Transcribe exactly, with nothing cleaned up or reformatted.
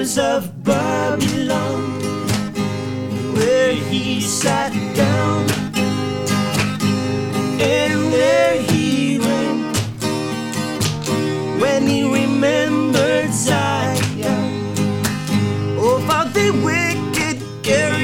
towers of Babylon, where he sat down, and there he went when he remembered Zion. Oh, how the wicked care